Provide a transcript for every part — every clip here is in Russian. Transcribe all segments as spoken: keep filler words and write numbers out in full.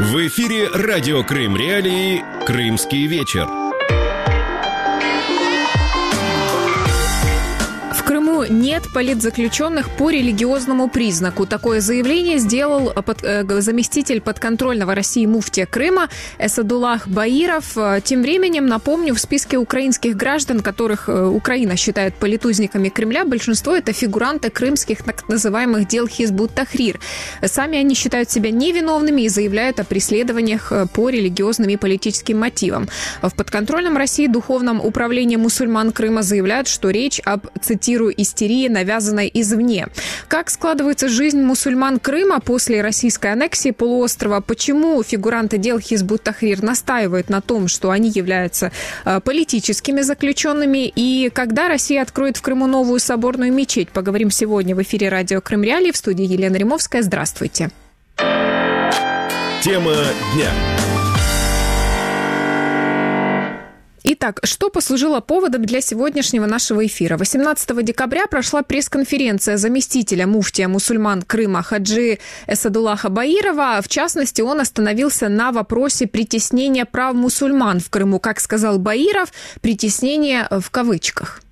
В эфире радио Крым Реалии «Крымский вечер». В Крыму нет политзаключенных по религиозному признаку. Такое заявление сделал под, э, заместитель подконтрольного России муфтия Крыма Эсадуллах Баиров. Тем временем, напомню, в списке украинских граждан, которых Украина считает политузниками Кремля, большинство это фигуранты крымских так называемых дел Хизбут-Тахрир. Сами они считают себя невиновными и заявляют о преследованиях по религиозным и политическим мотивам. В подконтрольном России Духовном управлении мусульман Крыма заявляют, что речь об, цитирую, истерии, навязанной извне. Как складывается жизнь мусульман Крыма после российской аннексии полуострова? Почему фигуранты дел Хизбут-Тахрир настаивают на том, что они являются э, политическими заключенными? И когда Россия откроет в Крыму новую соборную мечеть? Поговорим сегодня в эфире радио Крым Реалии. В студии Елена Римовская. Здравствуйте. Тема дня. Итак, что послужило поводом для сегодняшнего нашего эфира? восемнадцатого декабря прошла пресс-конференция заместителя муфтия мусульман Крыма Хаджи Эсадуллаха Баирова. В частности, он остановился на вопросе притеснения прав мусульман в Крыму. Как сказал Баиров, притеснение в кавычках.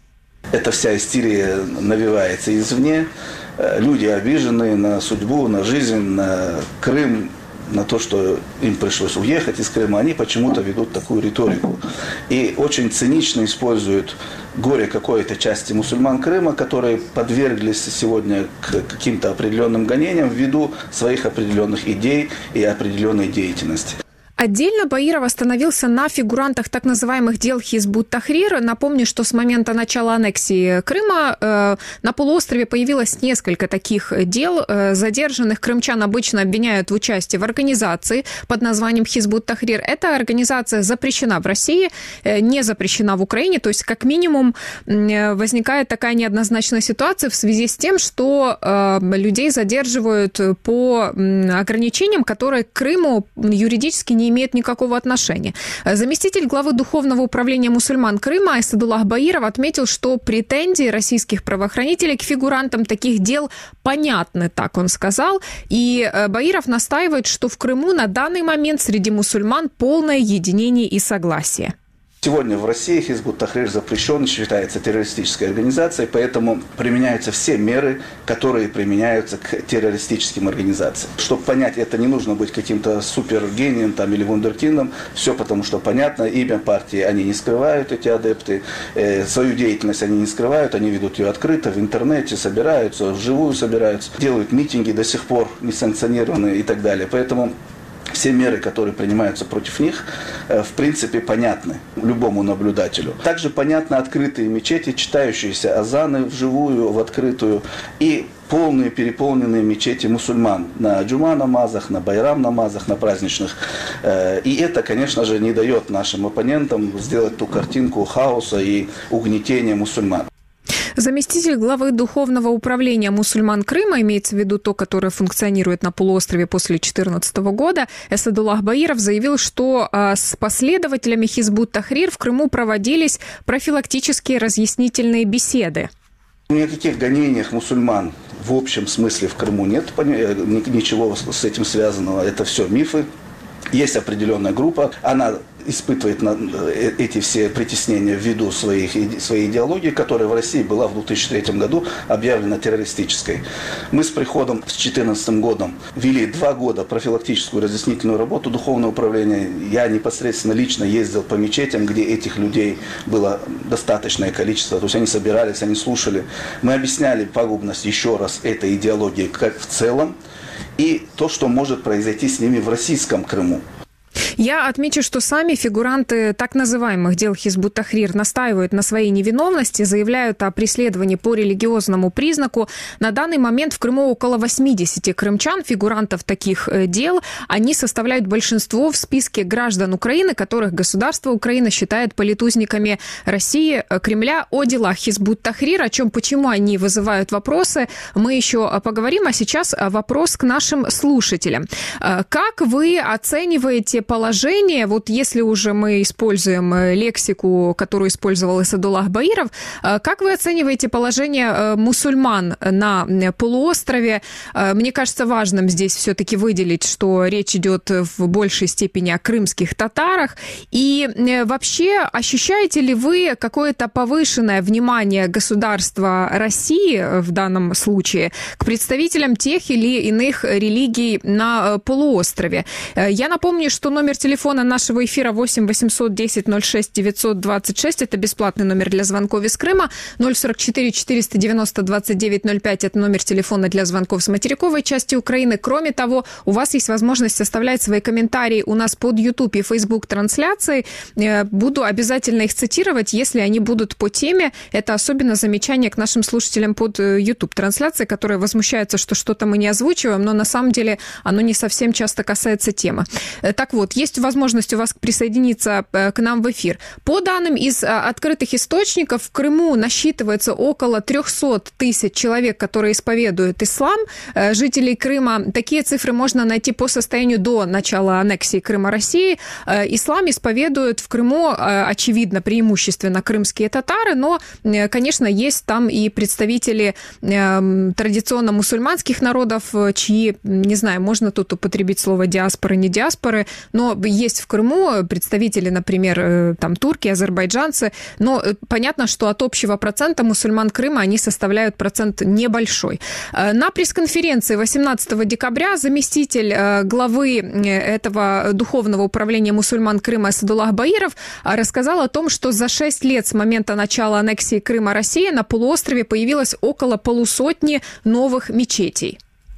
Эта вся истерия навевается извне. Люди обижены на судьбу, на жизнь, на Крым, на то, что им пришлось уехать из Крыма, они почему-то ведут такую риторику. И очень цинично используют горе какой-то части мусульман Крыма, которые подверглись сегодня к каким-то определенным гонениям ввиду своих определенных идей и определенной деятельности. Отдельно Баиров остановился на фигурантах так называемых дел Хизбут-Тахрир. Напомню, что с момента начала аннексии Крыма э, на полуострове появилось несколько таких дел. Э, задержанных крымчан обычно обвиняют в участии в организации под названием Хизбут-Тахрир. Эта организация запрещена в России, э, не запрещена в Украине. То есть, как минимум, э, возникает такая неоднозначная ситуация в связи с тем, что э, людей задерживают по э, ограничениям, которые к Крыму юридически не имеет никакого отношения. Заместитель главы Духовного управления мусульман Крыма Эсадуллах Баиров отметил, что претензии российских правоохранителей к фигурантам таких дел понятны, так он сказал. И Баиров настаивает, что в Крыму на данный момент среди мусульман полное единение и согласие. Сегодня в России Хизбут-Тахрир запрещен, считается террористической организацией, поэтому применяются все меры, которые применяются к террористическим организациям. Чтобы понять, это не нужно быть каким-то супергением там, или вундеркиндом, все потому что понятно, имя партии они не скрывают, эти адепты, э, свою деятельность они не скрывают, они ведут ее открыто, в интернете, собираются, вживую собираются, делают митинги до сих пор несанкционированные и так далее. Поэтому все меры, которые принимаются против них, в принципе, понятны любому наблюдателю. Также понятны открытые мечети, читающиеся азаны вживую, в открытую, и полные переполненные мечети мусульман на джума-намазах, на байрам-намазах, на праздничных. И это, конечно же, не дает нашим оппонентам сделать ту картинку хаоса и угнетения мусульман. Заместитель главы Духовного управления мусульман Крыма, имеется в виду то, которое функционирует на полуострове после две тысячи четырнадцатого года, Эсадуллах Баиров заявил, что с последователями Хизбут-Тахрир в Крыму проводились профилактические разъяснительные беседы. Никаких гонениях мусульман в общем смысле в Крыму нет, ничего с этим связанного, это все мифы. Есть определенная группа, она испытывает эти все притеснения ввиду своих, своей идеологии, которая в России была в две тысячи третьем году объявлена террористической. Мы с приходом с две тысячи четырнадцатым годом вели два года профилактическую разъяснительную работу Духовного управления. Я непосредственно лично ездил по мечетям, где этих людей было достаточное количество. То есть они собирались, они слушали. Мы объясняли пагубность еще раз этой идеологии как в целом и то, что может произойти с ними в российском Крыму. Я отмечу, что сами фигуранты так называемых дел Хизбут-Тахрир настаивают на своей невиновности, заявляют о преследовании по религиозному признаку. На данный момент в Крыму около восьмидесяти крымчан, фигурантов таких дел. Они составляют большинство в списке граждан Украины, которых государство Украина считает политузниками России, Кремля. О делах Хизбут-Тахрир, о чем, почему они вызывают вопросы, мы еще поговорим. А сейчас вопрос к нашим слушателям. Как вы оцениваете положение положение, вот если уже мы используем лексику, которую использовал Эсадуллах Баиров, как вы оцениваете положение мусульман на полуострове? Мне кажется важным здесь все-таки выделить, что речь идет в большей степени о крымских татарах. И вообще, ощущаете ли вы какое-то повышенное внимание государства России в данном случае к представителям тех или иных религий на полуострове? Я напомню, что номер телефона нашего эфира восемь восемьсот десять ноль шесть девятьсот двадцать шесть, это бесплатный номер для звонков из Крыма, ноль сорок четыре четыреста девяносто двадцать девять ноль пять, это номер телефона для звонков с материковой части Украины. Кроме того, у вас есть возможность оставлять свои комментарии у нас под YouTube и Facebook трансляции. Буду обязательно их цитировать, если они будут по теме. Это особенно замечание к нашим слушателям под YouTube трансляции, которые возмущаются, что что-то мы не озвучиваем, но на самом деле оно не совсем часто касается темы. Так вот, есть возможность у вас присоединиться к нам в эфир. По данным из открытых источников, в Крыму насчитывается около триста тысяч человек, которые исповедуют ислам. Жителей Крыма, такие цифры можно найти по состоянию до начала аннексии Крыма России. Ислам исповедуют в Крыму, очевидно, преимущественно крымские татары, но, конечно, есть там и представители традиционно мусульманских народов, чьи, не знаю, можно тут употребить слово диаспоры, не диаспоры, но есть в Крыму представители, например, там турки, азербайджанцы, но понятно, что от общего процента мусульман Крыма они составляют процент небольшой. На пресс-конференции восемнадцатого декабря заместитель главы этого духовного управления мусульман Крыма Эсадуллах Баиров рассказал о том, что за шесть лет с момента начала аннексии Крыма России на полуострове появилось около полусотни новых мечетей.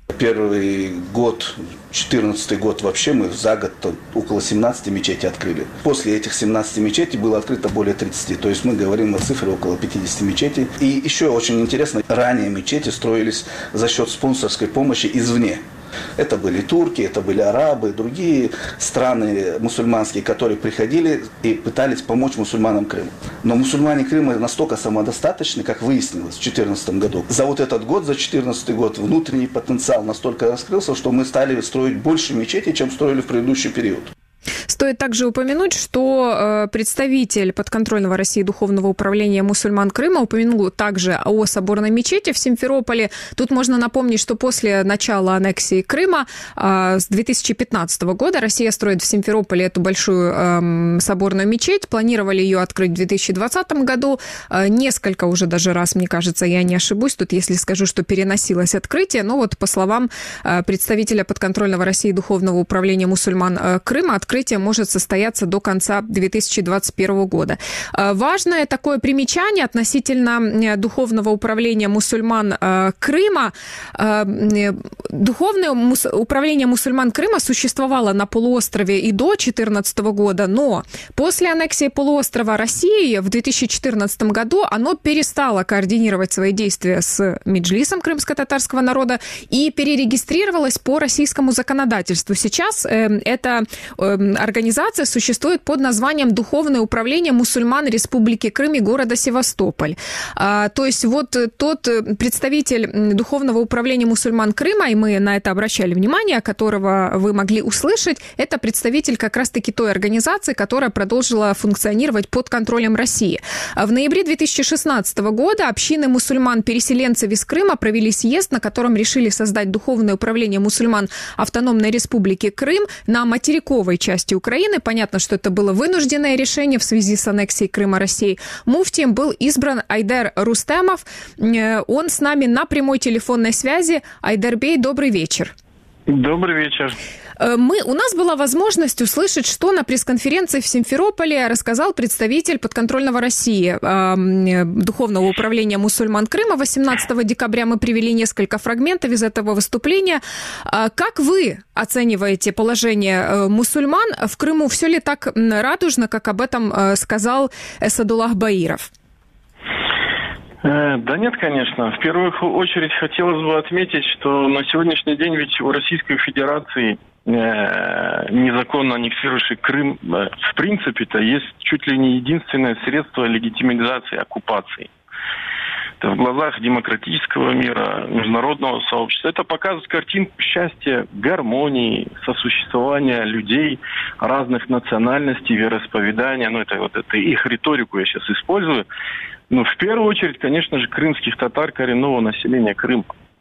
Первый год, четырнадцатый год вообще, мы за год около семнадцати мечетей открыли. После этих семнадцати мечетей было открыто более тридцати. То есть мы говорим о цифре около пятидесяти мечетей. И еще очень интересно, ранее мечети строились за счет спонсорской помощи извне. Это были турки, это были арабы, другие страны мусульманские, которые приходили и пытались помочь мусульманам Крыма. Но мусульмане Крыма настолько самодостаточны, как выяснилось в две тысячи четырнадцатом году. За вот этот год, за две тысячи четырнадцатый год, внутренний потенциал настолько раскрылся, что мы стали строить больше мечетей, чем строили в предыдущий период. Стоит также упомянуть, что представитель подконтрольного России Духовного управления мусульман Крыма упомянул также о соборной мечети в Симферополе. Тут можно напомнить, что после начала аннексии Крыма с две тысячи пятнадцатого года Россия строит в Симферополе эту большую соборную мечеть. Планировали ее открыть в две тысячи двадцатом году. Несколько уже даже раз, мне кажется, я не ошибусь, тут если скажу, что переносилось открытие. Но вот по словам представителя подконтрольного России Духовного управления мусульман Крыма, открытие может состояться до конца две тысячи двадцать первого года. Важное такое примечание относительно духовного управления мусульман Крыма. Духовное управление мусульман Крыма существовало на полуострове и до две тысячи четырнадцатого года, но после аннексии полуострова России в две тысячи четырнадцатом году оно перестало координировать свои действия с Меджлисом крымско-татарского народа и перерегистрировалось по российскому законодательству. Сейчас это организация существует под названием Духовное управление мусульман Республики Крым и города Севастополь. То есть вот тот представитель Духовного управления мусульман Крыма, и мы на это обращали внимание, которого вы могли услышать, это представитель как раз-таки той организации, которая продолжила функционировать под контролем России. В ноябре две тысячи шестнадцатого года общины мусульман-переселенцев из Крыма провели съезд, на котором решили создать Духовное управление мусульман Автономной Республики Крым на материковой части Украины. Понятно, что это было вынужденное решение в связи с аннексией Крыма России. Муфтием был избран Айдар Рустемов. Он с нами на прямой телефонной связи. Айдарбей, добрый вечер. Добрый вечер. Мы, у нас была возможность услышать, что на пресс-конференции в Симферополе рассказал представитель подконтрольного России э, Духовного управления мусульман Крыма. восемнадцатого декабря мы привели несколько фрагментов из этого выступления. Э, как вы оцениваете положение э, мусульман в Крыму? Все ли так радужно, как об этом э, сказал Эсадуллах Баиров? Да нет, конечно. В первую очередь хотелось бы отметить, что на сегодняшний день ведь у Российской Федерации, незаконно аннексировавший Крым, в принципе-то есть чуть ли не единственное средство легитимизации оккупации. в глазах демократического мира, международного сообщества. Это показывает картинку счастья, гармонии, сосуществования людей разных национальностей, вероисповедания. Ну, это вот это их риторику я сейчас использую. Но в первую очередь, конечно же, крымских татар, коренного населения Крыма.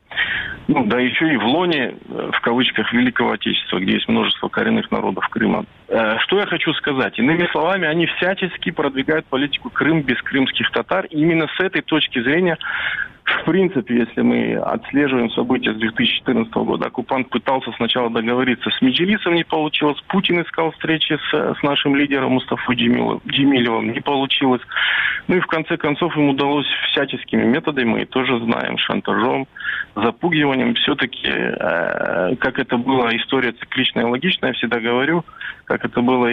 Ну, да еще и в лоне, в кавычках, Великого Отечества, где есть множество коренных народов Крыма. Что я хочу сказать? Иными словами, они всячески продвигают политику Крым без крымских татар. И именно с этой точки зрения, в принципе, если мы отслеживаем события с две тысячи четырнадцатого года, оккупант пытался сначала договориться с Меджлисом, не получилось. Путин искал встречи с, с нашим лидером Мустафой Джемилевым, не получилось. Ну и в конце концов им удалось всяческими методами, мы тоже знаем, шантажом, запугиванием. Все-таки, э, как это была история цикличная и логичная, я всегда говорю, как это было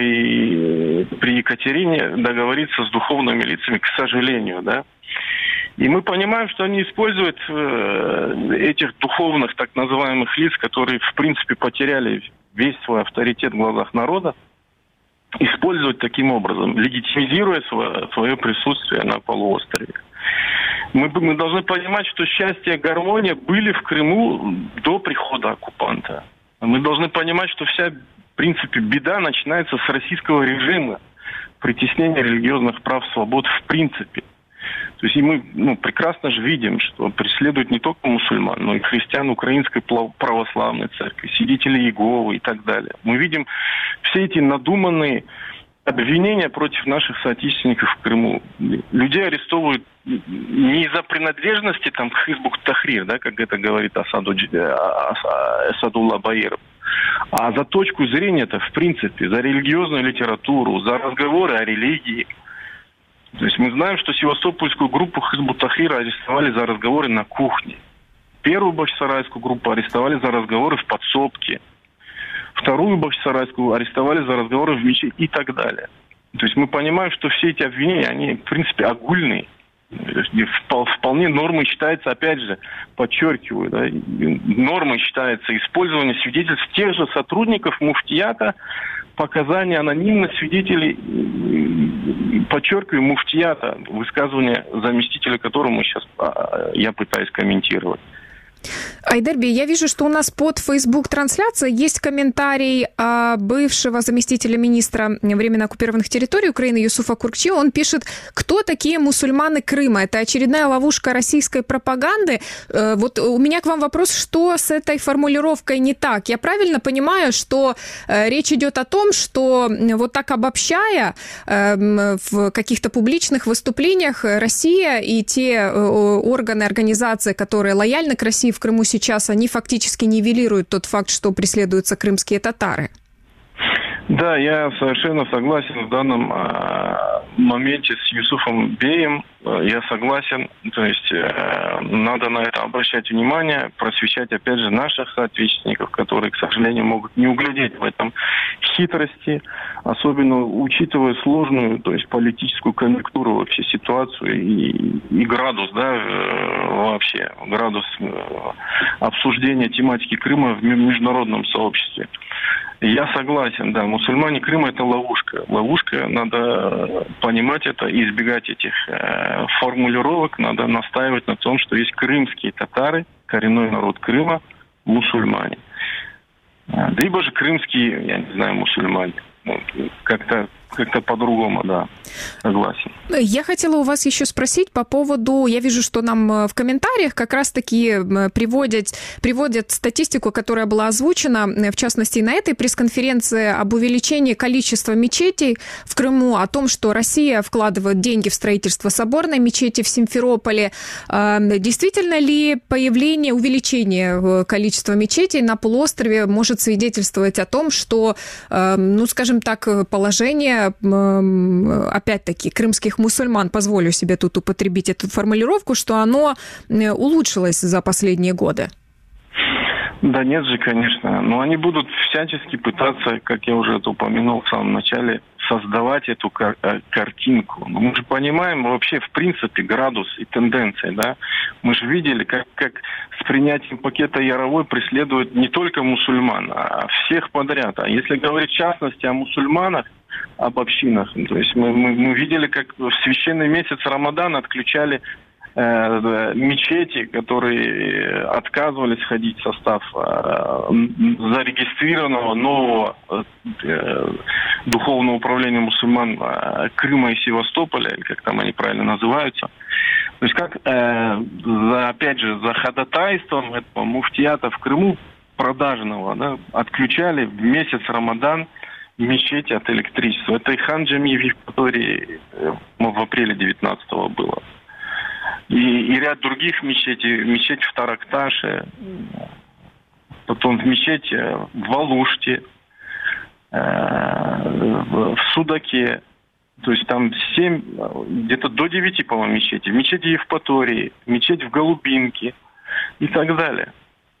и при Екатерине, договориться с духовными лицами, к сожалению, да. И мы понимаем, что они используют э, этих духовных так называемых лиц, которые в принципе потеряли весь свой авторитет в глазах народа, использовать таким образом, легитимизируя свое, свое присутствие на полуострове. Мы, мы должны понимать, что счастье и гармония были в Крыму до прихода оккупанта. Мы должны понимать, что вся, в принципе, беда начинается с российского режима, притеснения религиозных прав, свобод в принципе. То есть и мы ну, прекрасно же видим, что преследуют не только мусульман, но и христиан Украинской православной церкви, свидетелей Иеговы и так далее. Мы видим все эти надуманные обвинения против наших соотечественников в Крыму. Людей арестовывают не из-за принадлежности там, к Хизбут Тахрир, да, как это говорит Асаду, Эсадулла Баиров, а за точку зрения-то, в принципе, за религиозную литературу, за разговоры о религии. То есть мы знаем, что севастопольскую группу Хизбут Тахрира арестовали за разговоры на кухне. Первую бахчисарайскую группу арестовали за разговоры в подсобке. Вторую бахчисарайскую арестовали за разговоры в мечети и так далее. То есть мы понимаем, что все эти обвинения, они, в принципе, огульные. Вполне нормой считается, опять же, подчеркиваю, да, нормой считается использование свидетельств тех же сотрудников муфтията, показания анонимных свидетелей, подчеркиваю, муфтията, высказывания заместителя, которому сейчас я пытаюсь комментировать. Айдарби, я вижу, что у нас под Facebook-трансляцией есть комментарий а, бывшего заместителя министра временно оккупированных территорий Украины Юсуфа Куркчи. Он пишет, кто такие мусульманы Крыма? Это очередная ловушка российской пропаганды. Э, вот у меня к вам вопрос, что с этой формулировкой не так? Я правильно понимаю, что э, речь идет о том, что вот так обобщая э, в каких-то публичных выступлениях Россия и те э, органы, организации, которые лояльны к России в Крыму сейчас, они фактически нивелируют тот факт, что преследуются крымские татары? Да, я совершенно согласен в данном э, моменте с Юсуфом Беем. Я согласен, то есть э, надо на это обращать внимание, просвещать, опять же, наших соотечественников, которые, к сожалению, могут не углядеть в этом хитрости, особенно учитывая сложную, то есть политическую конъюнктуру, вообще ситуацию и, и градус, да, э, вообще, градус э, обсуждения тематики Крыма в международном сообществе. Я согласен, да, мусульмане Крыма – это ловушка. Ловушка, надо понимать это и избегать этих э, формулировок. Надо настаивать на том, что есть крымские татары, коренной народ Крыма, мусульмане. Либо же крымские, я не знаю, мусульмане. Как-то как-то по-другому, да, согласен. Я хотела у вас еще спросить по поводу, я вижу, что нам в комментариях как раз-таки приводят, приводят статистику, которая была озвучена, в частности, на этой пресс-конференции, об увеличении количества мечетей в Крыму, о том, что Россия вкладывает деньги в строительство соборной мечети в Симферополе. Действительно ли появление, увеличение количества мечетей на полуострове может свидетельствовать о том, что, ну, скажем так, положение опять-таки, крымских мусульман, позволю себе тут употребить эту формулировку, что оно улучшилось за последние годы? Да нет же, конечно. Но они будут всячески пытаться, как я уже это упомянул в самом начале, создавать эту кар- картинку. Но мы же понимаем вообще, в принципе, градус и тенденции, да. Мы же видели, как, как с принятием пакета Яровой преследуют не только мусульман, а всех подряд. А если говорить в частности о мусульманах, об общинах, то есть мы, мы, мы видели, как в священный месяц Рамадан отключали э, мечети, которые отказывались входить в состав э, зарегистрированного нового э, духовного управления мусульман э, Крыма и Севастополя, или как там они правильно называются. То есть как, э, за, опять же, за ходатайством этого муфтията в Крыму продажного, да, отключали в месяц Рамадан мечети от электричества. Это и Хан Джами в Евпатории в апреле девятнадцатого было. И, и ряд других мечетей. Мечеть в Таракташе, потом в мечети в Алуште, э, в Судаке. То есть там семь, где-то до девяти, по-моему, мечетей. В мечети Евпатории, мечеть в Голубинке и так далее.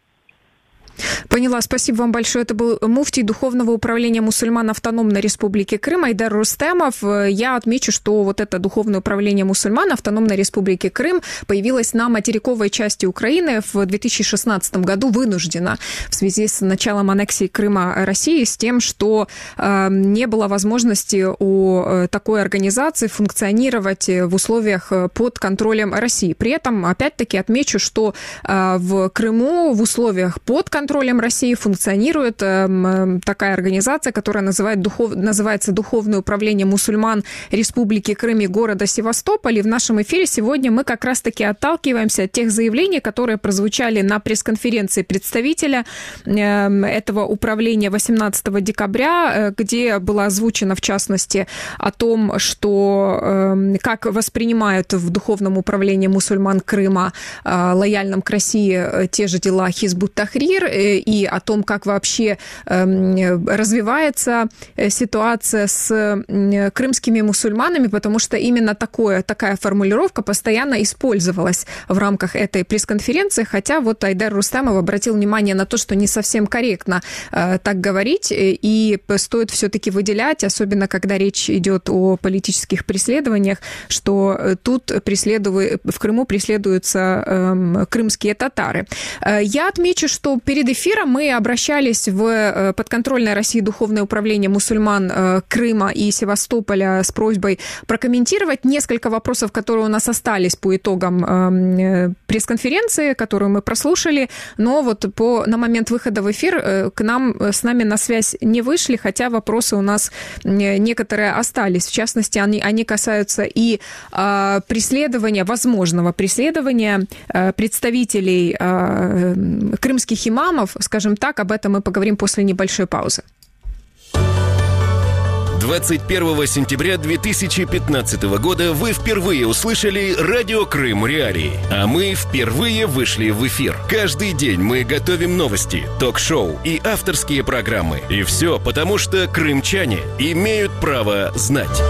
Поняла, спасибо вам большое. Это был муфтий Духовного управления мусульман Автономной Республики Крым Айдар Рустемов. Я отмечу, что вот это Духовное управление мусульман Автономной Республики Крым появилось на материковой части Украины в две тысячи шестнадцатом году вынужденно в связи с началом аннексии Крыма России, с тем, что э, не было возможности у такой организации функционировать в условиях под контролем России. При этом, опять-таки, отмечу, что э, в Крыму в условиях под контролем контролем России функционирует э, такая организация, которая называет духов, называется Духовное управление мусульман Республики Крым и города Севастополь. И в нашем эфире сегодня мы как раз-таки отталкиваемся от тех заявлений, которые прозвучали на пресс-конференции представителя э, этого управления восемнадцатого декабря, э, где было озвучено, в частности, о том, что э, как воспринимают в Духовном управлении мусульман Крыма э, лояльным к России те же дела Хизбут Тахрир, и о том, как вообще развивается ситуация с крымскими мусульманами, потому что именно такое, такая формулировка постоянно использовалась в рамках этой пресс-конференции, хотя вот Айдар Рустемов обратил внимание на то, что не совсем корректно так говорить, и стоит все-таки выделять, особенно когда речь идет о политических преследованиях, что тут преследуют, в Крыму преследуются крымские татары. Я отмечу, что перед эфиром мы обращались в подконтрольное России Духовное управление мусульман Крыма и Севастополя с просьбой прокомментировать несколько вопросов, которые у нас остались по итогам пресс-конференции, которую мы прослушали, но вот по, на момент выхода в эфир к нам, с нами на связь не вышли, хотя вопросы у нас некоторые остались. В частности, они, они касаются и а, преследования, возможного преследования а, представителей а, крымских имамов, скажем так. Об этом мы поговорим после небольшой паузы. двадцать первого сентября две тысячи пятнадцатого года вы впервые услышали «Радио Крым Реалии», а мы впервые вышли в эфир. Каждый день мы готовим новости, ток-шоу и авторские программы. И все потому, что крымчане имеют право знать.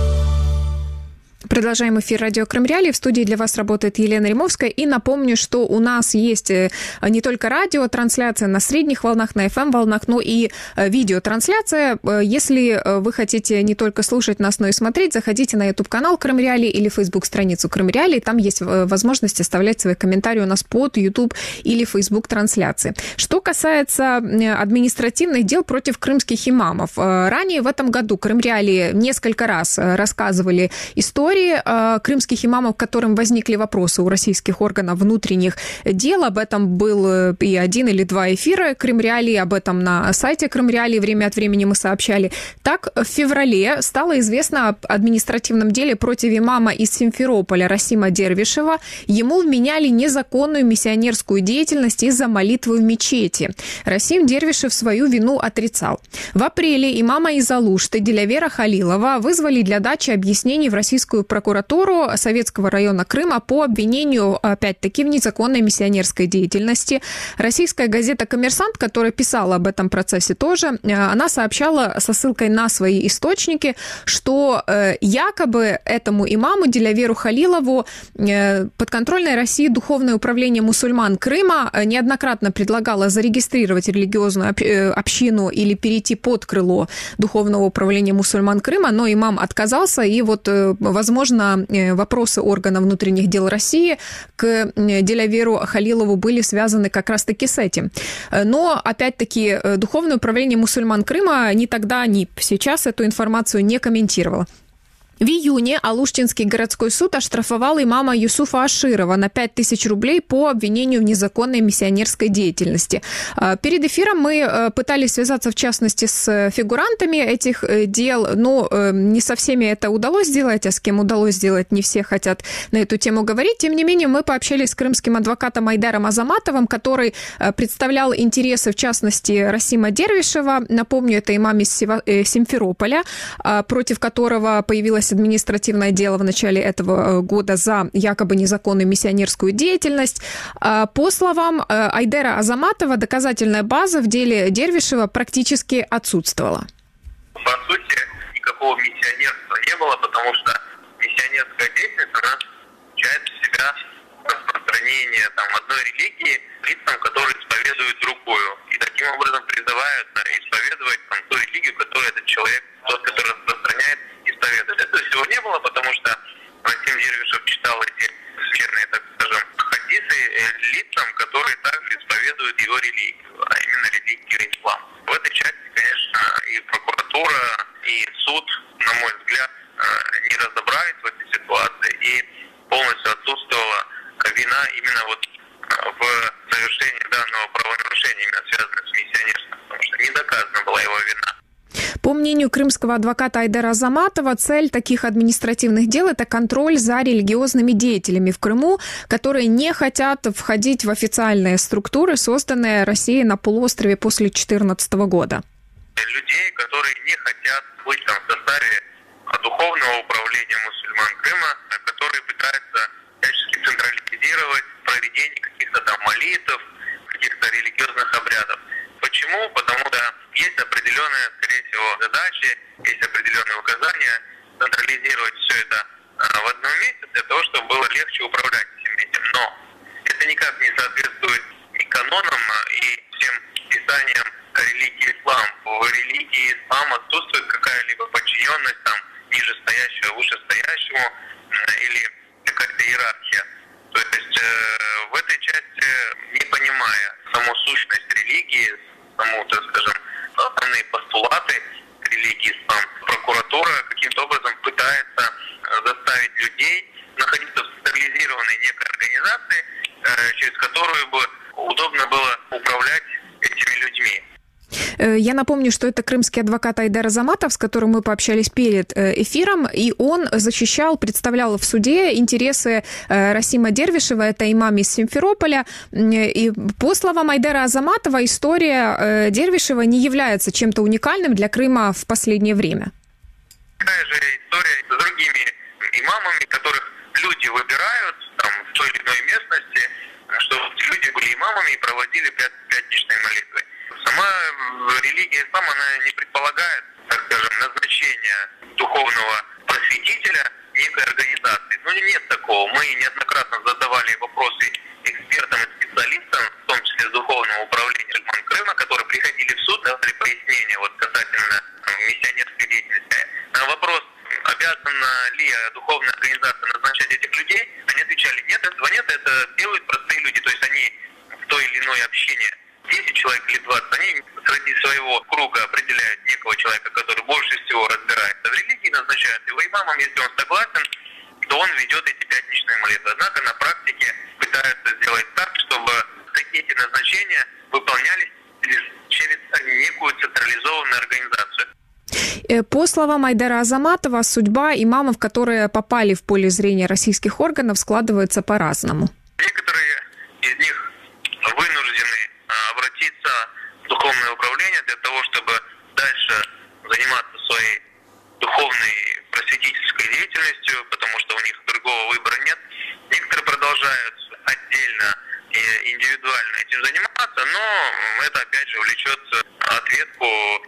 Продолжаем эфир «Радио Крым Реалии». В студии для вас работает Елена Римовская. И напомню, что у нас есть не только радиотрансляция на средних волнах, на эф эм-волнах, но и видеотрансляция. Если вы хотите не только слушать нас, но и смотреть, заходите на YouTube-канал Крым Реалии или Facebook-страницу Крым Реалии. Там есть возможность оставлять свои комментарии у нас под YouTube или Facebook трансляции. Что касается административных дел против крымских имамов. Ранее в этом году Крым Реалии несколько раз рассказывали истории крымских имамов, к которым возникли вопросы у российских органов внутренних дел. Об этом был и один или два эфира Крым Реалии, об этом на сайте Крым Реалии время от времени мы сообщали. Так, в феврале стало известно об административном деле против имама из Симферополя Расима Дервишева. Ему вменяли незаконную миссионерскую деятельность из-за молитвы в мечети. Расим Дервишев свою вину отрицал. В апреле имама из Алушты Дилявера Халилова вызвали для дачи объяснений в российскую прокуратуру Советского района Крыма по обвинению, опять-таки, в незаконной миссионерской деятельности. Российская газета «Коммерсант», которая писала об этом процессе тоже, она сообщала со ссылкой на свои источники, что якобы этому имаму Диляверу Халилову подконтрольной России Духовное управление мусульман Крыма неоднократно предлагало зарегистрировать религиозную общину или перейти под крыло Духовного управления мусульман Крыма, но имам отказался, и вот, возможно, вопросы органов внутренних дел России к Диляверу Халилову были связаны как раз-таки с этим. Но, опять-таки, Духовное управление мусульман Крыма ни тогда, ни сейчас эту информацию не комментировало. В июне Алуштинский городской суд оштрафовал имама Юсуфа Аширова на пять тысяч рублей по обвинению в незаконной миссионерской деятельности. Перед эфиром мы пытались связаться, в частности, с фигурантами этих дел, но не со всеми это удалось сделать, а с кем удалось сделать, не все хотят на эту тему говорить. Тем не менее, мы пообщались с крымским адвокатом Айдаром Азаматовым, который представлял интересы, в частности, Расима Дервишева. Напомню, это имам из Симферополя, против которого появилась административное дело в начале этого года за якобы незаконную миссионерскую деятельность. По словам Айдара Азаматова, доказательная база в деле Дервишева практически отсутствовала. По сути, никакого миссионерства не было, потому что миссионерская деятельность, она включает в себя распространение там, одной религии лицам, которые исповедуют другую. И таким образом призывают исповедовать там, ту религию, которую этот человек, тот, который распространяет, исповедует. Этого всего не было, потому что Расим Дервишев читал эти верные, так скажем, хадисы лицам, которые также исповедуют его религию, а именно религию ислам. В этой части, конечно, и прокуратура, и суд, на мой взгляд, не разобрались в этой ситуации, и полностью отсутствовала вина именно вот в совершении данного правонарушения, именно связанного с миссионерством, потому что не доказана была его вина. По мнению крымского адвоката Айдара Азаматова, цель таких административных дел – это контроль за религиозными деятелями в Крыму, которые не хотят входить в официальные структуры, созданные Россией на полуострове после две тысячи четырнадцатого года. Людей, которые не хотят быть там, в составе духовного управления мусульман Крыма, которые пытаются всячески централизировать проведение каких-то там молитв, каких-то религиозных обрядов. Почему? Потому что есть определенные, скорее всего, задачи, есть определенные указания централизировать все это в одном месте для того, чтобы было легче управлять всем этим. Но это никак не соответствует ни канонам, и всем писаниям религии ислам. В религии ислам отсутствует какая-либо подчиненность там нижестоящего, вышестоящему или какая-то иерархия. То есть э, в этой части, не понимая саму сущность религии, саму, так скажем, основные постулаты религии ислам, прокуратура каким-то образом пытается заставить людей находиться в централизированной некой организации, э, через которую бы удобно было управлять этими людьми. Я напомню, что это крымский адвокат Айдар Азаматов, с которым мы пообщались перед эфиром, и он защищал, представлял в суде интересы Расима Дервишева, это имам из Симферополя. И по словам Айдара Азаматова, история Дервишева не является чем-то уникальным для Крыма в последнее время. Такая же история с другими имамами, которых люди выбирают там, в той или иной местности, чтобы люди были имамами и проводили пятничные молитвы. Сама религия ислам, она не предполагает, так скажем, назначения духовного просветителя некой организации. Ну, нет такого. Мы неоднократно задавали вопросы экспертам и специалистам, в том числе с духовного управления Крыма, которые приходили в суд, давали пояснения вот, касательно миссионерской деятельности. На вопрос, обязана ли духовная организация назначать этих людей, они отвечали, нет, этого нет, это делают простые люди. То есть они в той или иной общине десять человек или двадцать, они среди своего круга определяют некого человека, который больше всего разбирается в религии, назначают его имамом. Если он согласен, то он ведет эти пятничные молитвы. Однако на практике пытаются сделать так, чтобы эти назначения выполнялись через некую централизованную организацию. По словам Айдара Азаматова, судьба имамов, которые попали в поле зрения российских органов, складывается по-разному. Некоторые из них вынуждены обратиться в духовное управление для того, чтобы дальше заниматься своей духовной просветительской деятельностью, потому что у них другого выбора нет. Некоторые продолжают отдельно и индивидуально этим заниматься, но это опять же влечет ответку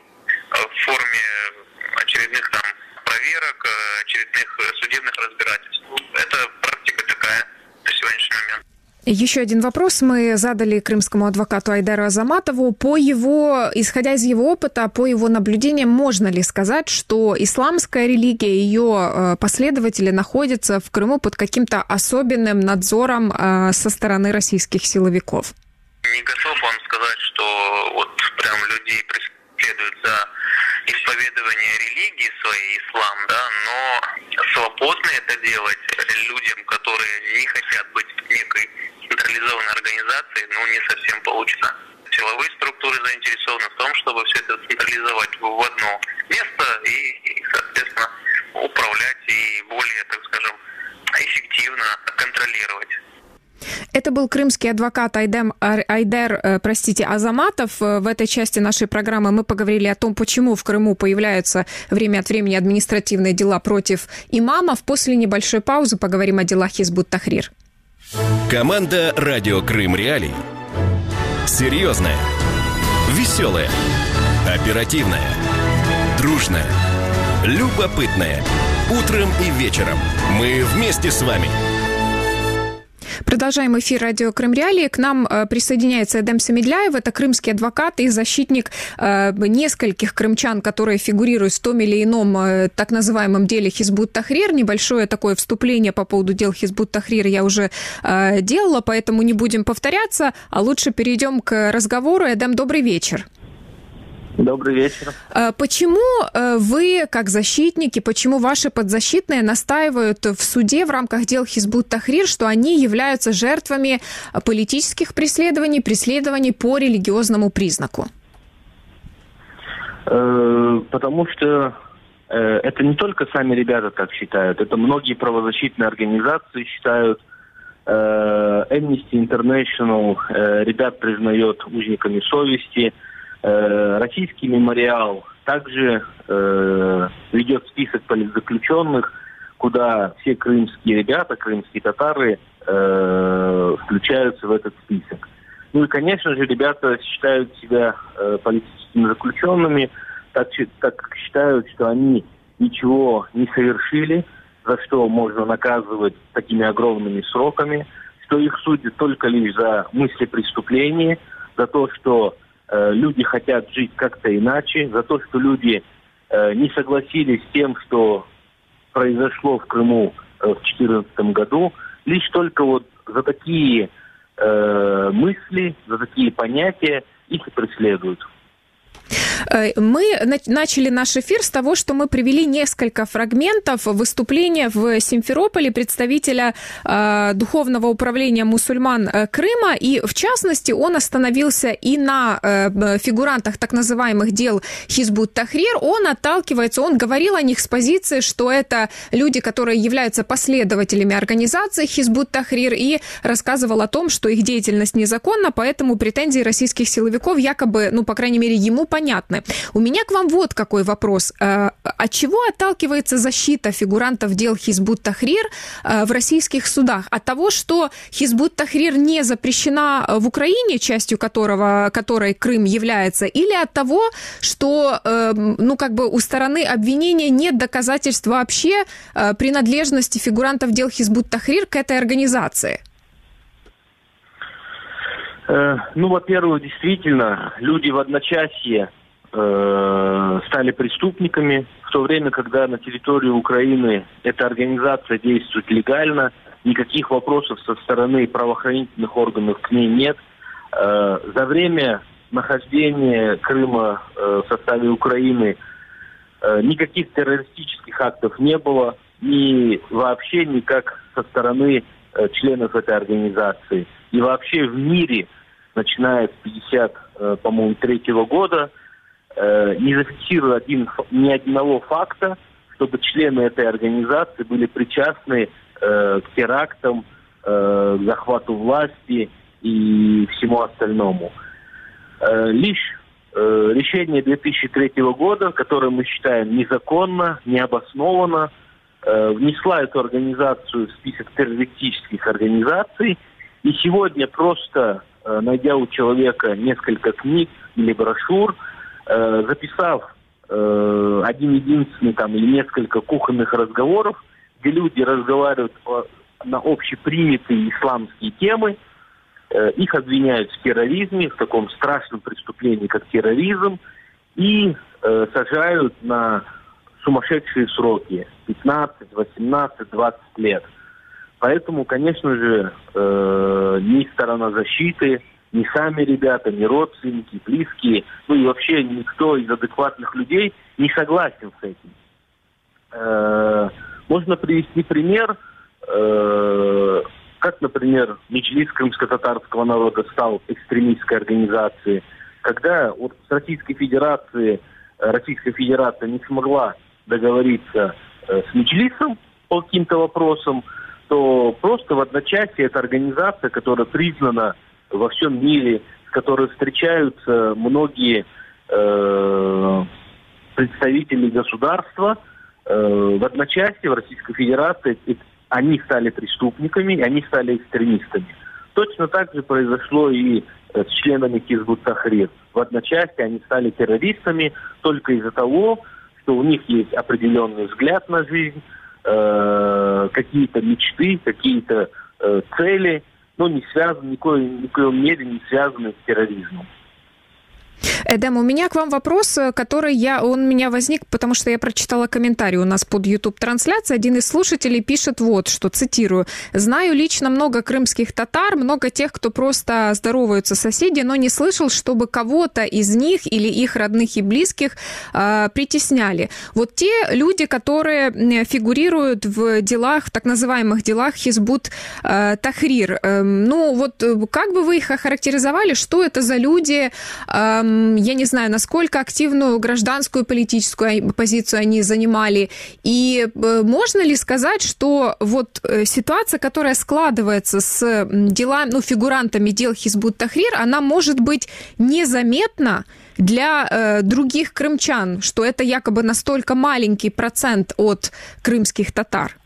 в форме очередных там проверок, очередных судебных разбирательств. Это практика такая на сегодняшний момент. Еще один вопрос мы задали крымскому адвокату Айдару Азаматову. По его, исходя из его опыта, по его наблюдениям, можно ли сказать, что исламская религия и ее последователи находятся в Крыму под каким-то особенным надзором со стороны российских силовиков? Не готов вам сказать, что вот прям людей преследуют за исповедования религии своей, ислам, да, но свободно это делать людям, которые не хотят быть некой централизованной организацией, ну, не совсем получится. Силовые структуры заинтересованы в том, чтобы все это централизовать в одно место и, и соответственно, управлять и более, так скажем, эффективно контролировать. Это был крымский адвокат Айдем, Айдер, простите, Азаматов. В этой части нашей программы мы поговорили о том, почему в Крыму появляются время от времени административные дела против имамов. После небольшой паузы поговорим о делах Хизбут Тахрир. Команда «Радио Крым Реалии». Серьезная, веселая, оперативная, дружная, любопытная. Утром и вечером мы вместе с вами. Продолжаем эфир радио Крым Реалии. К нам э, присоединяется Эдем Самедляев. Это крымский адвокат и защитник э, нескольких крымчан, которые фигурируют в том или ином э, так называемом деле Хизбут Тахрир. Небольшое такое вступление по поводу дел Хизбут Тахрир я уже э, делала, поэтому не будем повторяться, а лучше перейдем к разговору. Эдем, добрый вечер. Добрый вечер. Почему вы, как защитники, почему ваши подзащитные настаивают в суде в рамках дел Хизбут Тахрир, что они являются жертвами политических преследований, преследований по религиозному признаку? Потому что это не только сами ребята так считают, это многие правозащитные организации считают. Amnesty International ребят признает узниками совести. Российский мемориал также э, ведет список политзаключенных, куда все крымские ребята, крымские татары э, включаются в этот список. Ну и, конечно же, ребята считают себя э, политическими заключенными, так, так как считают, что они ничего не совершили, за что можно наказывать такими огромными сроками, что их судят только лишь за мысли преступления, за то, что люди хотят жить как-то иначе, за то, что люди э, не согласились с тем, что произошло в Крыму э, в две тысячи четырнадцатом году, лишь только вот за такие э, мысли, за такие понятия их и преследуют. Мы начали наш эфир с того, что мы привели несколько фрагментов выступления в Симферополе представителя э, Духовного управления мусульман Крыма, и в частности он остановился и на э, фигурантах так называемых дел Хизбут Тахрир. Он отталкивается, он говорил о них с позиции, что это люди, которые являются последователями организации Хизбут Тахрир, и рассказывал о том, что их деятельность незаконна, поэтому претензии российских силовиков якобы, ну, по крайней мере, ему понятны. У меня к вам вот какой вопрос. От чего отталкивается защита фигурантов дел Хизбут Тахрир в российских судах? От того, что Хизбут Тахрир не запрещена в Украине, частью которого, которой Крым является, или от того, что, ну, как бы у стороны обвинения нет доказательств вообще принадлежности фигурантов дел Хизбут Тахрир к этой организации? Ну, во-первых, действительно, люди в одночасье э, стали преступниками, в то время, когда на территории Украины эта организация действует легально, никаких вопросов со стороны правоохранительных органов к ней нет. Э, за время нахождения Крыма э, в составе Украины э, никаких террористических актов не было, ни вообще никак со стороны э, членов этой организации. И вообще в мире, начиная с пятьдесят, по-моему, третьего года, не зафиксировали один, ни одного факта, чтобы члены этой организации были причастны к терактам, к захвату власти и всему остальному. Лишь решение две тысячи третьего года, которое мы считаем незаконно, необоснованно, внесла эту организацию в список террористических организаций. И сегодня, просто э, найдя у человека несколько книг или брошюр, э, записав э, один единственный там или несколько кухонных разговоров, где люди разговаривают о, на общепринятые исламские темы, э, их обвиняют в терроризме, в таком страшном преступлении, как терроризм, и э, сажают на сумасшедшие сроки пятнадцать, восемнадцать, двадцать лет. Поэтому, конечно же, э, ни сторона защиты, ни сами ребята, ни родственники, близкие, ну и вообще никто из адекватных людей не согласен с этим. Э, можно привести пример, э, как, например, Меджлис крымско-татарского народа стал экстремистской организацией, когда вот с Российской Федерацией, Российская Федерация не смогла договориться э, с Меджлисом по каким-то вопросам, то просто в одночасье эта организация, которая признана во всем мире, с которой встречаются многие э, представители государства, э, в одночасье в Российской Федерации они стали преступниками, они стали экстремистами. Точно так же произошло и с членами Хизбут-Тахрир. В одночасье они стали террористами только из-за того, что у них есть определенный взгляд на жизнь, э, какие-то мечты, какие-то э, цели, но не связаны, никакой, никакой мере не связаны с терроризмом. Эдем, у меня к вам вопрос, который я, он у меня возник, потому что я прочитала комментарий у нас под YouTube-трансляцией. Один из слушателей пишет вот, что, цитирую, «Знаю лично много крымских татар, много тех, кто просто здороваются соседи, но не слышал, чтобы кого-то из них или их родных и близких э, притесняли». Вот те люди, которые фигурируют в делах, в так называемых делах Хизбут-Тахрир, э, ну вот как бы вы их охарактеризовали, что это за люди, э, я не знаю, насколько активную гражданскую политическую позицию они занимали. И можно ли сказать, что вот ситуация, которая складывается с делами, ну, фигурантами дел Хизбут-Тахрир, она может быть незаметна для э, других крымчан, что это якобы настолько маленький процент от крымских татар?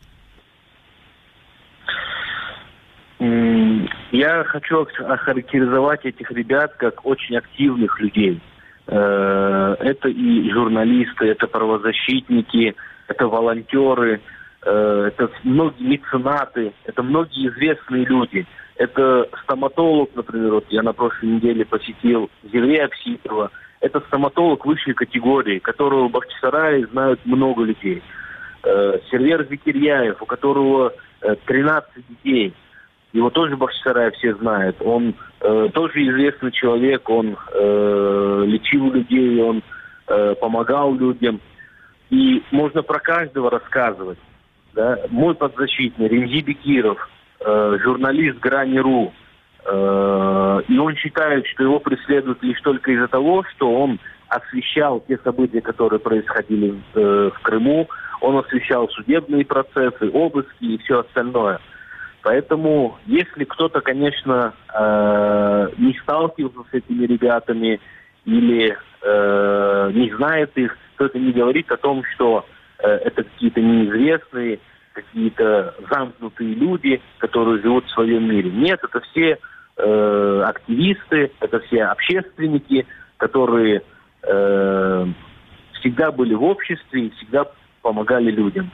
Я хочу охарактеризовать этих ребят как очень активных людей. Это и журналисты, это правозащитники, это волонтеры, это многие меценаты, это многие известные люди. Это стоматолог, например, вот я на прошлой неделе посетил Зире Акситова. Это стоматолог высшей категории, которого в Бахчисарае знают много людей. Сервер Зикирьяев, у которого тринадцать детей. Его тоже в Бахчисарае все знают. Он э, тоже известный человек, он э, лечил людей, он э, помогал людям. И можно про каждого рассказывать. Да? Мой подзащитный Ремзи Бекиров, э, журналист Грани.ру. Э, и он считает, что его преследуют лишь только из-за того, что он освещал те события, которые происходили э, в Крыму. Он освещал судебные процессы, обыски и все остальное. Поэтому, если кто-то, конечно, э, не сталкивался с этими ребятами или э, не знает их, то это не говорит о том, что э, это какие-то неизвестные, какие-то замкнутые люди, которые живут в своем мире. Нет, это все э, активисты, это все общественники, которые э, всегда были в обществе и всегда помогали людям.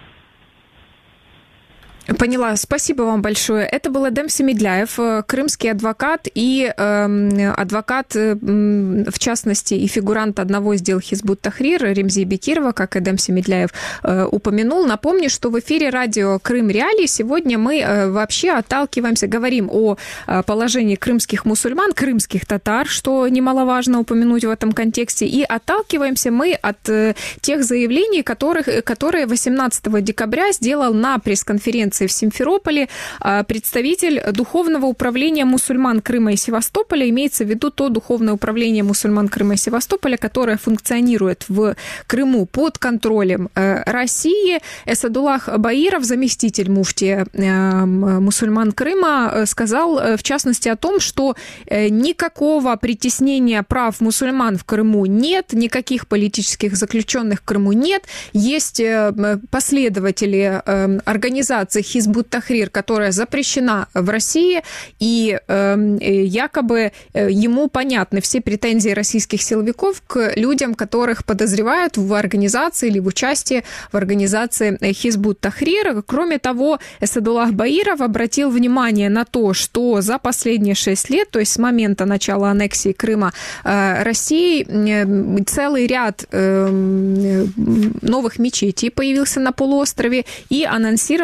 Поняла. Спасибо вам большое. Это был Эдем Семедляев, крымский адвокат и э, адвокат, э, в частности, и фигурант одного из дел Хизбут-Тахрир Ремзи Бекирова, как Эдем Семедляев э, упомянул. Напомню, что в эфире радио Крым Реалии сегодня мы э, вообще отталкиваемся, говорим о э, положении крымских мусульман, крымских татар, что немаловажно упомянуть в этом контексте, и отталкиваемся мы от э, тех заявлений, которых, которые восемнадцатого декабря сделал на пресс-конференции в Симферополе представитель Духовного управления мусульман Крыма и Севастополя, имеется в виду то Духовное управление мусульман Крыма и Севастополя, которое функционирует в Крыму под контролем России. Эсадуллах Баиров, заместитель муфтия мусульман Крыма, сказал в частности о том, что никакого притеснения прав мусульман в Крыму нет, никаких политических заключенных в Крыму нет, есть последователи организации Хизбут-Тахрир, которая запрещена в России, и э, якобы ему понятны все претензии российских силовиков к людям, которых подозревают в организации или в участии в организации Хизбут-Тахрир. Кроме того, Эсадуллах Баиров обратил внимание на то, что за последние шесть лет, то есть с момента начала аннексии Крыма э, России, э, целый ряд э, новых мечетей появился на полуострове, и анонсировал на две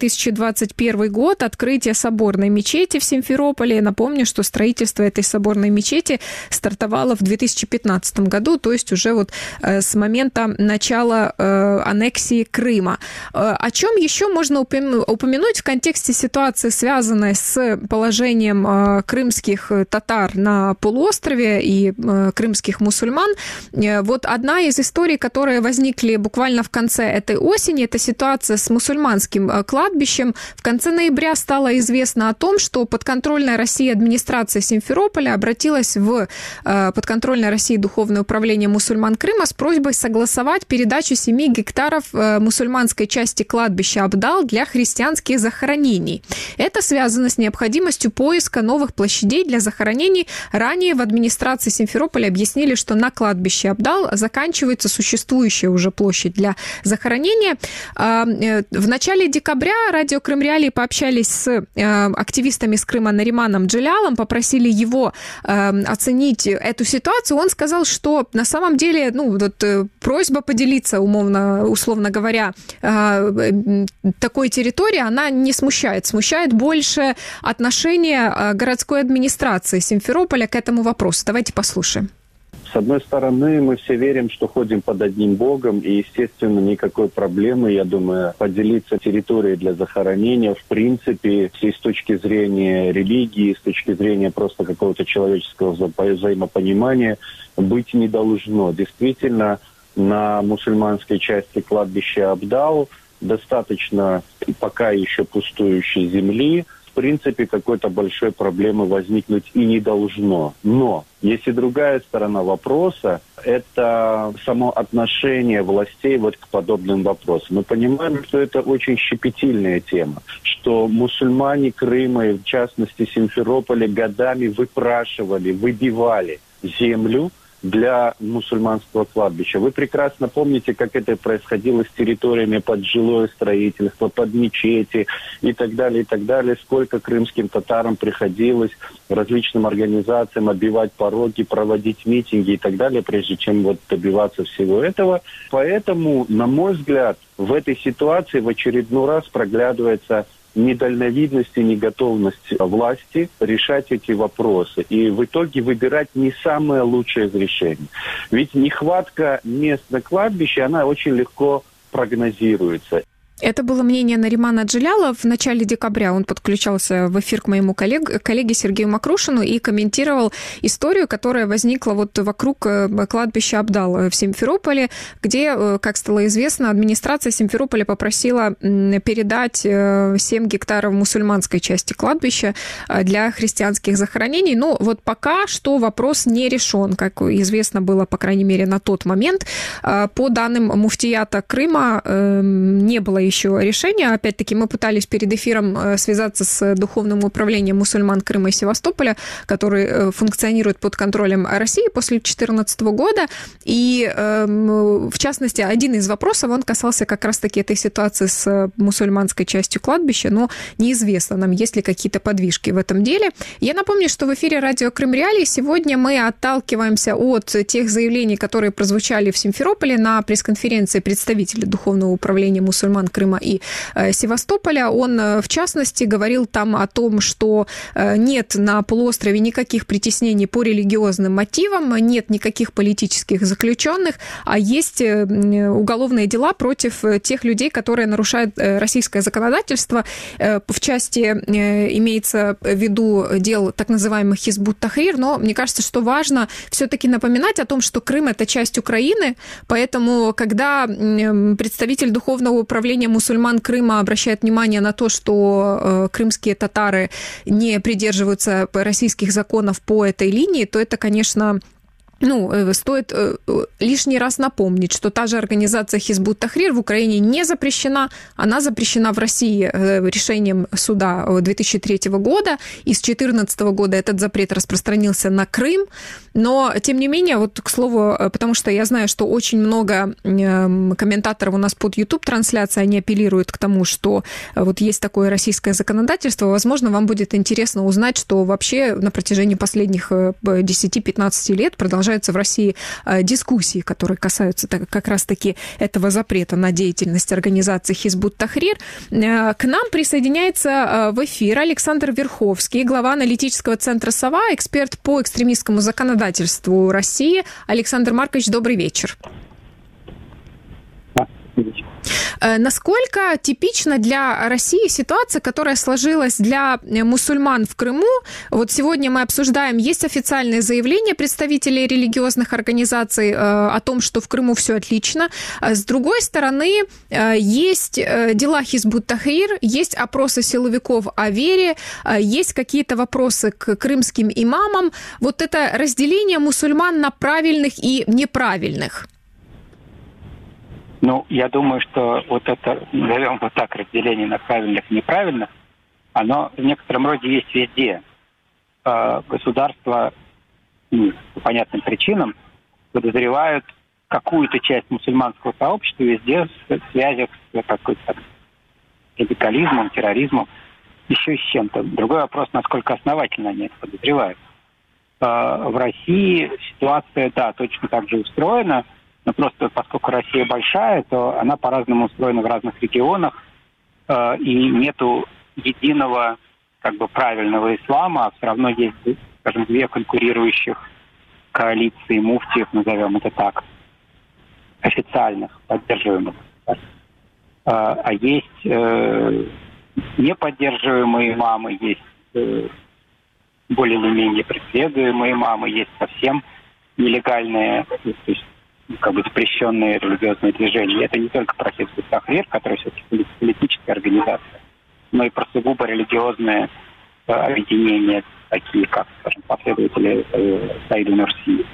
тысячи двадцать первый год, открытие соборной мечети в Симферополе. Напомню, что строительство этой соборной мечети стартовало в две тысячи пятнадцатом году, то есть уже вот с момента начала аннексии Крыма. О чем еще можно упомянуть в контексте ситуации, связанной с положением крымских татар на полуострове и крымских мусульман? Вот одна из историй, которые возникли буквально в конце этой осени, это ситуация с мусульманским кладбищем. В конце ноября стало известно о том, что подконтрольная России администрация Симферополя обратилась в подконтрольное России Духовное управление мусульман Крыма с просьбой согласовать передачу семи гектаров мусульманской части кладбища Абдал для христианских захоронений. Это связано с необходимостью поиска новых площадей для захоронений. Ранее в администрации Симферополя объяснили, что на кладбище Абдал заканчивается существующая уже площадь для захоронения. В начале декабря радио Крым Реалии пообщались с активистами с Крыма Нариманом Джилялом, попросили его оценить эту ситуацию. Он сказал, что на самом деле, ну, вот просьба поделиться, умовно, условно говоря, такой территорией, она не смущает. Смущает больше отношение городской администрации Симферополя к этому вопросу. Давайте послушаем. С одной стороны, мы все верим, что ходим под одним Богом, и, естественно, никакой проблемы, я думаю, поделиться территорией для захоронения, в принципе, и с точки зрения религии, с точки зрения просто какого-то человеческого вза- взаимопонимания, быть не должно. Действительно, на мусульманской части кладбища Абдал достаточно пока еще пустующей земли. В принципе, какой-то большой проблемы возникнуть и не должно. Но есть и другая сторона вопроса, это само отношение властей вот к подобным вопросам. Мы понимаем, что это очень щепетильная тема, что мусульмане Крыма, и в частности Симферополя, годами выпрашивали, выбивали землю для мусульманского кладбища. Вы прекрасно помните, как это происходило с территориями под жилое строительство, под мечети и так далее, и так далее. Сколько крымским татарам приходилось различным организациям оббивать пороги, проводить митинги и так далее, прежде чем вот добиваться всего этого. Поэтому, на мой взгляд, в этой ситуации в очередной раз проглядывается недальновидность и неготовность власти решать эти вопросы. И в итоге выбирать не самое лучшее из решений. Ведь нехватка мест на кладбище, она очень легко прогнозируется. Это было мнение Наримана Джиляла. В начале декабря он подключался в эфир к моему коллег, коллеге Сергею Макрушину и комментировал историю, которая возникла вот вокруг кладбища Абдал в Симферополе, где, как стало известно, администрация Симферополя попросила передать семь гектаров мусульманской части кладбища для христианских захоронений. Но вот пока что вопрос не решен, как известно было, по крайней мере, на тот момент. По данным муфтията Крыма, не было еще решения. Опять-таки, мы пытались перед эфиром связаться с Духовным управлением мусульман Крыма и Севастополя, который функционирует под контролем России после две тысячи четырнадцатого года. И, в частности, один из вопросов, он касался как раз-таки этой ситуации с мусульманской частью кладбища, но неизвестно нам, есть ли какие-то подвижки в этом деле. Я напомню, что в эфире радио Крым Реалии сегодня мы отталкиваемся от тех заявлений, которые прозвучали в Симферополе на пресс-конференции представителя Духовного управления мусульман Крыма и э, Севастополя. Он, э, в частности, говорил там о том, что э, нет на полуострове никаких притеснений по религиозным мотивам, нет никаких политических заключенных, а есть э, уголовные дела против тех людей, которые нарушают э, российское законодательство. Э, в части э, имеется в виду дел так называемых Хизбут Тахрир, но мне кажется, что важно все-таки напоминать о том, что Крым – это часть Украины, поэтому, когда э, представитель Духовного управления мусульман Крыма обращает внимание на то, что э, крымские татары не придерживаются российских законов по этой линии, то это, конечно, ну, стоит лишний раз напомнить, что та же организация Хизбут Тахрир в Украине не запрещена. Она запрещена в России решением суда две тысячи третьего года. И с две тысячи четырнадцатого года этот запрет распространился на Крым. Но, тем не менее, вот, к слову, потому что я знаю, что очень много комментаторов у нас под YouTube-трансляцией, они апеллируют к тому, что вот есть такое российское законодательство. Возможно, вам будет интересно узнать, что вообще на протяжении последних десяти-пятнадцати лет продолжает продолжаются в России дискуссии, которые касаются как раз-таки этого запрета на деятельность организации Хизбут Тахрир. К нам присоединяется в эфир Александр Верховский, глава аналитического центра «Сова», эксперт по экстремистскому законодательству России. Александр Маркович, добрый вечер. Насколько типична для России ситуация, которая сложилась для мусульман в Крыму? Вот сегодня мы обсуждаем, есть официальные заявления представителей религиозных организаций э, о том, что в Крыму все отлично. С другой стороны, э, есть дела Хизбут Тахрир, есть опросы силовиков о вере, э, есть какие-то вопросы к крымским имамам. Вот это разделение мусульман на правильных и неправильных. Ну, я думаю, что вот это, назовем вот так, разделение на правильных и неправильных, оно в некотором роде есть везде. Государства, ну, по понятным причинам, подозревают какую-то часть мусульманского сообщества везде в связях с какой-то радикализмом, терроризмом, еще и с чем-то. Другой вопрос, насколько основательно они это подозревают. В России ситуация, да, точно так же устроена. Но просто поскольку Россия большая, то она по-разному устроена в разных регионах, э, и нету единого, как бы, правильного ислама, а все равно есть, скажем, две конкурирующих коалиции муфтиев, назовем это так, официальных, поддерживаемых. Э, а есть э, неподдерживаемые имамы, есть э, более или менее преследуемые имамы, есть совсем нелегальные, то есть как бы запрещенные религиозные движения. И это не только про Хизбут Тахрир, который все-таки политическая организация, но и про сугубо религиозные э, объединения, такие как, скажем, последователи э, Саида Нурсии.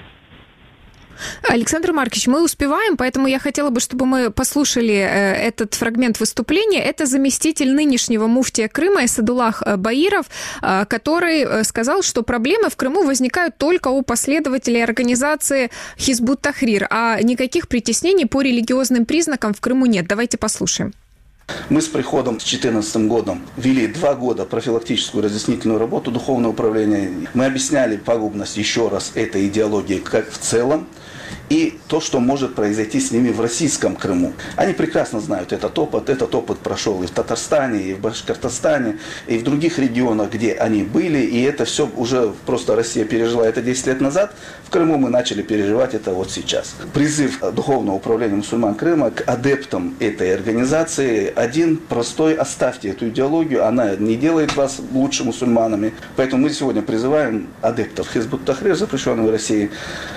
Александр Маркович, мы успеваем, поэтому я хотела бы, чтобы мы послушали этот фрагмент выступления. Это заместитель нынешнего муфтия Крыма Эсадуллах Баиров, который сказал, что проблемы в Крыму возникают только у последователей организации Хизбут Тахрир, а никаких притеснений по религиозным признакам в Крыму нет. Давайте послушаем. Мы с приходом с две тысячи четырнадцатым годом вели два года профилактическую разъяснительную работу Духовного управления. Мы объясняли пагубность еще раз этой идеологии как в целом и то, что может произойти с ними в российском Крыму. Они прекрасно знают этот опыт. Этот опыт прошел и в Татарстане, и в Башкортостане, и в других регионах, где они были. И это все уже просто Россия пережила это десять лет назад. В Крыму мы начали переживать это вот сейчас. Призыв Духовного управления мусульман Крыма к адептам этой организации один простой: оставьте эту идеологию, она не делает вас лучше мусульманами. Поэтому мы сегодня призываем адептов Хизбут Тахрир, запрещенной в России,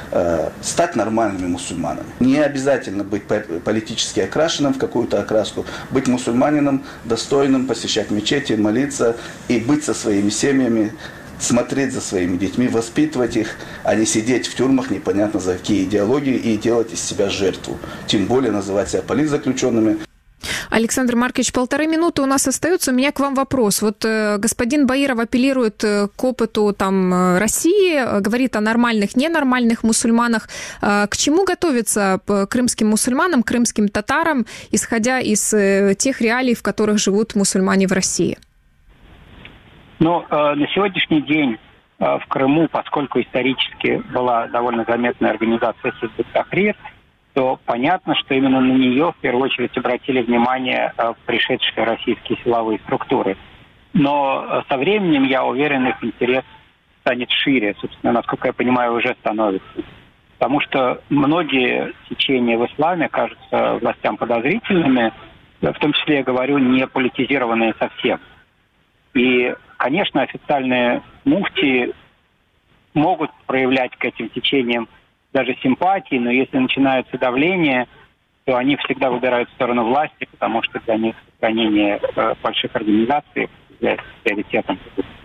стать нормальными мусульманами. Не обязательно быть политически окрашенным в какую-то окраску, быть мусульманином, достойным, посещать мечети, молиться и быть со своими семьями, смотреть за своими детьми, воспитывать их, а не сидеть в тюрьмах непонятно за какие идеологии и делать из себя жертву. Тем более называть себя политзаключенными. Александр Маркович, полторы минуты у нас остается. У меня к вам вопрос. Вот э, господин Баиров апеллирует э, к опыту там, э, России, э, говорит о нормальных, ненормальных мусульманах. Э, к чему готовиться э, крымским мусульманам, крымским татарам, исходя из э, тех реалий, в которых живут мусульмане в России? Ну, э, на сегодняшний день э, в Крыму, поскольку исторически была довольно заметная организация Хизбут Тахрир, то понятно, что именно на нее в первую очередь обратили внимание э, пришедшие российские силовые структуры. Но э, со временем, я уверен, их интерес станет шире, собственно, насколько я понимаю, уже становится. Потому что многие течения в исламе кажутся властям подозрительными, в том числе, я говорю, не политизированные совсем. И, конечно, официальные муфтии могут проявлять к этим течениям даже симпатии, но если начинается давление, то они всегда выбирают сторону власти, потому что для них сохранение э, больших организаций является приоритетом.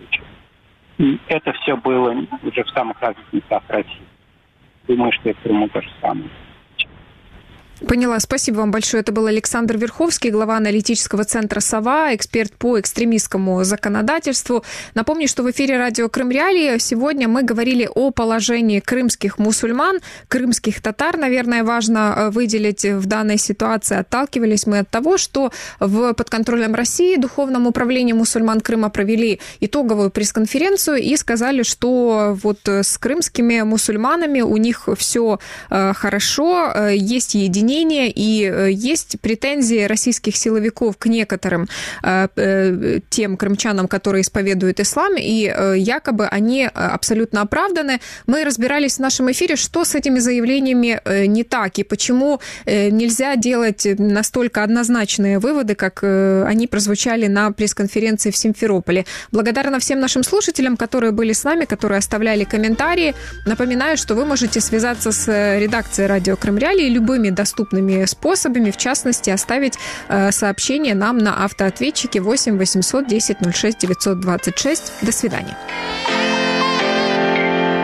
И это все было уже в самых разных местах России. Думаю, что это в Крыму то же самое. Поняла. Спасибо вам большое. Это был Александр Верховский, глава аналитического центра «Сова», эксперт по экстремистскому законодательству. Напомню, что в эфире радио Крым Реалии сегодня мы говорили о положении крымских мусульман, крымских татар, наверное, важно выделить в данной ситуации. Отталкивались мы от того, что в подконтрольном России Духовном управлении мусульман Крыма провели итоговую пресс-конференцию и сказали, что вот с крымскими мусульманами у них все хорошо, есть единение, и есть претензии российских силовиков к некоторым тем крымчанам, которые исповедуют ислам, и якобы они абсолютно оправданы. Мы разбирались в нашем эфире, что с этими заявлениями не так, и почему нельзя делать настолько однозначные выводы, как они прозвучали на пресс-конференции в Симферополе. Благодарна всем нашим слушателям, которые были с нами, которые оставляли комментарии. Напоминаю, что вы можете связаться с редакцией радио Крым Реалии любыми доступными способами, в частности, оставить э, сообщение нам на автоответчике восемь восемьсот десять ноль шесть девятьсот двадцать шесть. До свидания.